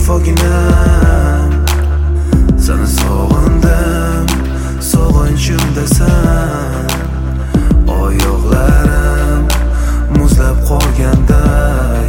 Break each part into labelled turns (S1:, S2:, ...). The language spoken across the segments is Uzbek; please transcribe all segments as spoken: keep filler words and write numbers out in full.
S1: vafoginam. Seni sog'indim, sog'inchimdasan. Oyoqlarim muzlab qolganday,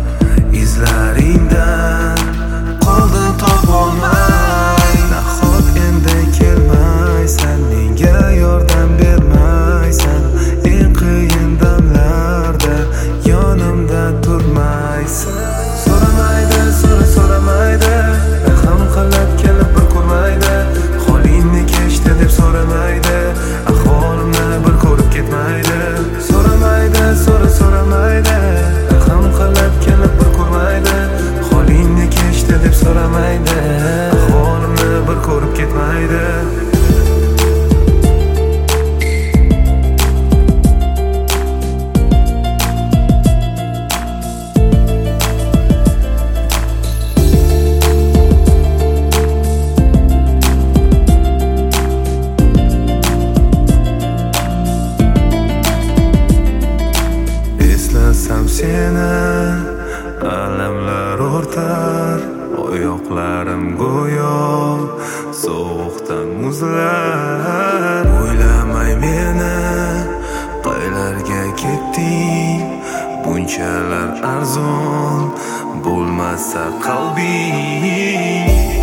S1: izlaringdan qoldim topolmay. Nahot endi kelmaysan, menga yordam bermaysan, eng qiyin damlarda yonimda turmaysan. So'ramaydi, so'ra so'ramaydi, rahm qilib kelib bir ko'rmaydi. Holingni kechdi deb so'ramaydi, ahvolimni bir ko'rib ketmaydi. So'ramaydi, so'ra so'ramaydi, rahm qilib kelib bir ko'rmaydi. Holingni kechdi deb so'ramaydi, ahvolimni bir ko'rib ketmaydi. Eslasam seni, alamlar o'rtar, oyoqlarim go'yo sovuqdan muzlar. O'ylamay meni qaylarga ketding, bunchalar arzon bo'lmasa qalbing.